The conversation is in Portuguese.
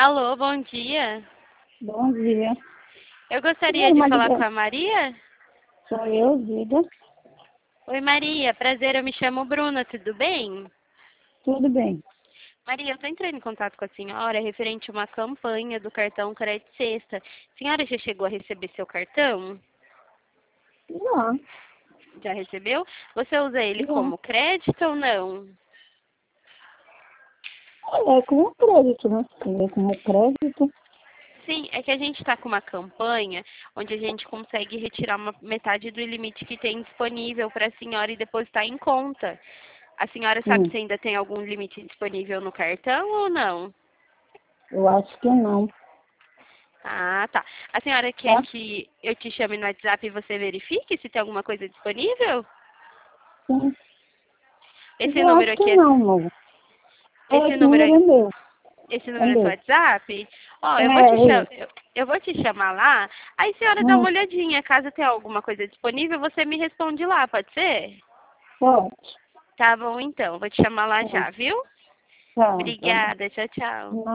Alô, bom dia. Bom dia. Eu gostaria de falar com a Maria. Sou eu, Zida. Oi, Maria. Prazer, eu me chamo Bruna, tudo bem? Tudo bem. Maria, eu estou entrando em contato com a senhora referente a uma campanha do cartão Crédito Sexta. A senhora já chegou a receber seu cartão? Não, Já recebeu? Você usa ele não. como crédito ou não? É como crédito, né? É como crédito. Sim, é que a gente está com uma campanha onde a gente consegue retirar metade do limite que tem disponível para a senhora e depositar em conta. A senhora sabe se ainda tem algum limite disponível no cartão ou não? Eu acho que não. Ah, tá. A senhora quer Tá? que eu te chame no WhatsApp e você verifique se tem alguma coisa disponível? Sim. Esse Eu número acho que aqui não, moço. esse Esse número, número é meu. esse É número é seu meu. WhatsApp? Ó, É esse. eu vou te chamar lá, aí a senhora dá uma olhadinha. Caso tenha alguma coisa disponível, você me responde lá, pode ser? Pode. Tá bom, então. Vou te chamar lá Tá, já, viu? tá. Tá bom. Obrigada. Tchau, tchau.